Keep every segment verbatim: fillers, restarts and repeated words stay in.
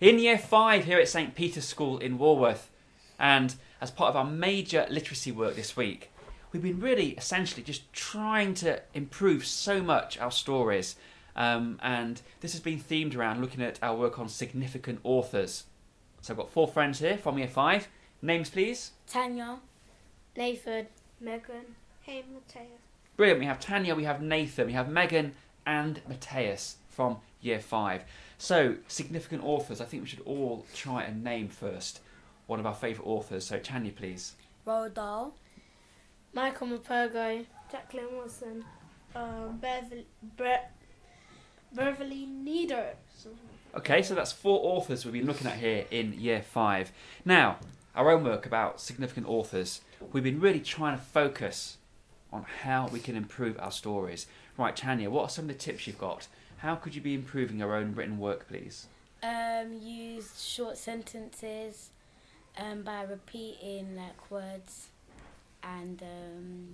in Year five here at St Peter's School in Walworth. And as part of our major literacy work this week, we've been really essentially just trying to improve so much our stories. Um, and this has been themed around looking at our work on significant authors. So I've got four friends here from Year five. Names, please. Tanya, Nathan, Megan, hey Matthias. Brilliant. We have Tanya, we have Nathan, we have Megan and Matthias from Year five. So, significant authors. I think we should all try and name first one of our favourite authors. So, Tanya, please. Roald Dahl, Michael Morpurgo, Jacqueline Wilson, um, Beverly, Bre- Beverly Nieder. Okay, so that's four authors we've been looking at here in Year five. Now, our own work about significant authors, we've been really trying to focus on how we can improve our stories. Right, Tanya, what are some of the tips you've got? How could you be improving your own written work, please? um, use short sentences um, by repeating like words and um,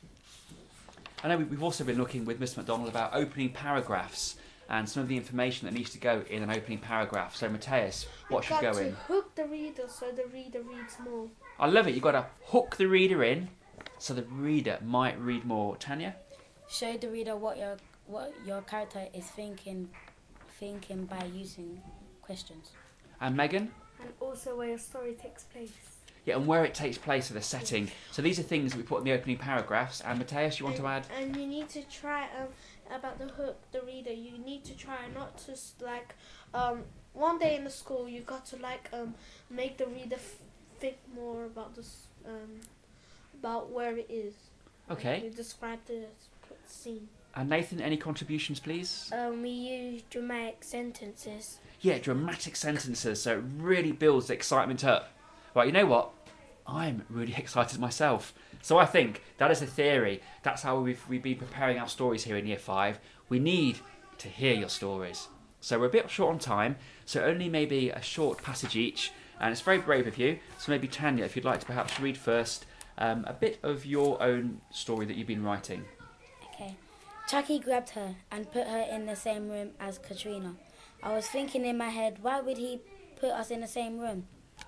I know we've also been looking with Mister McDonald about opening paragraphs and some of the information that needs to go in an opening paragraph. So, Matthias, what should go in? You've got to hook the reader so the reader reads more. I love it. You've got to hook the reader in so the reader might read more. Tanya? show the reader what your what your character is thinking thinking by using questions. And Megan? And also where your story takes place. Yeah, and where it takes place, so the setting. So these are things that we put in the opening paragraphs. And Matthias, you want and, to add? And you need to try um about the hook, the reader. You need to try not to s- like um one day in the school you got to like um make the reader f- think more about this um about where it is. Okay. You describe the scene. And Nathan, any contributions, please? Um, we use dramatic sentences. Yeah, dramatic sentences, so it really builds the excitement up. Right, you know what? I'm really excited myself. So I think that is a theory. That's how we've, we've been preparing our stories here in Year five. We need to hear your stories. So we're a bit short on time, so only maybe a short passage each. And it's very brave of you. So maybe Tanya, if you'd like to perhaps read first um, a bit of your own story that you've been writing. Okay. Chucky grabbed her and put her in the same room as Katrina. I was thinking in my head, why would he put us in the same room?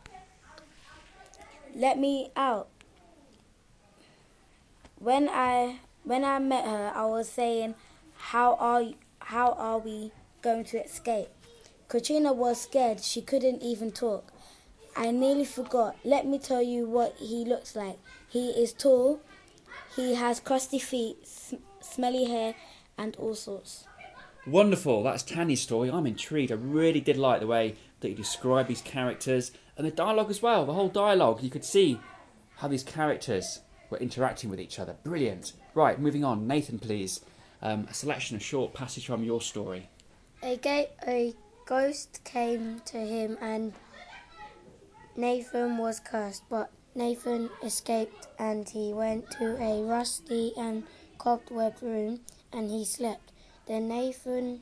Let me out. When I when I met her, I was saying, how are you, how are we going to escape? Katrina was scared. She couldn't even talk. I nearly forgot. Let me tell you what he looks like. He is tall. He has crusty feet, sm- smelly hair, and all sorts. Wonderful, that's Tanya's story. I'm intrigued. I really did like the way that you described these characters and the dialogue as well. The whole dialogue, you could see how these characters were interacting with each other. Brilliant. Right, moving on. Nathan, please. Um, a selection, a short passage from your story. A, ga- a ghost came to him and Nathan was cursed, but Nathan escaped and he went to a rusty and cobwebbed room and he slept. Then Nathan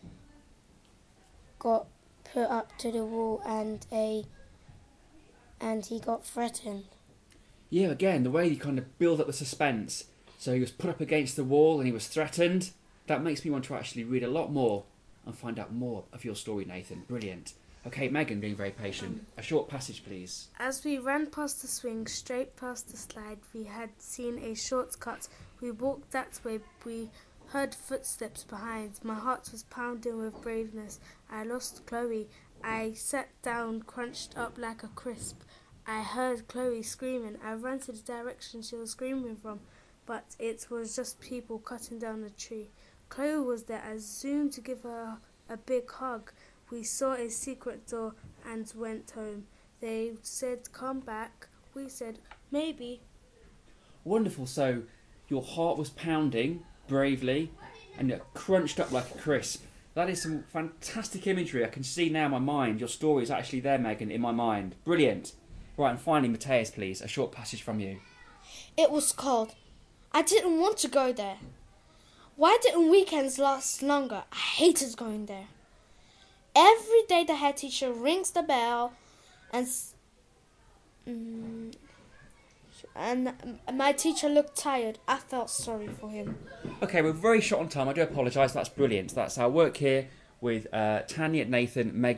got put up to the wall and a and he got threatened. Yeah, again, the way you kind of build up the suspense. So he was put up against the wall and he was threatened. That makes me want to actually read a lot more and find out more of your story, Nathan. Brilliant. Okay, Megan, being very patient. A short passage, please. As we ran past the swing, straight past the slide, we had seen a shortcut. We walked that way. We heard footsteps behind. My heart was pounding with braveness. I lost Chloe. I sat down, crunched up like a crisp. I heard Chloe screaming. I ran to the direction she was screaming from, but it was just people cutting down a tree. Chloe was there. I zoomed to give her a big hug. We saw a secret door and went home. They said, come back. We said, maybe. Wonderful. So your heart was pounding bravely and you're crunched up like a crisp. That is some fantastic imagery. I can see now in my mind. Your story is actually there, Megan, in my mind. Brilliant. Right, and finally, Matthias, please, a short passage from you. It was cold. I didn't want to go there. Why didn't weekends last longer? I hated going there. Every day the head teacher rings the bell and mm, and my teacher looked tired. I felt sorry for him. Okay, we're very short on time. I do apologise. That's brilliant. That's our work here with uh, Tanya, Nathan, Megan.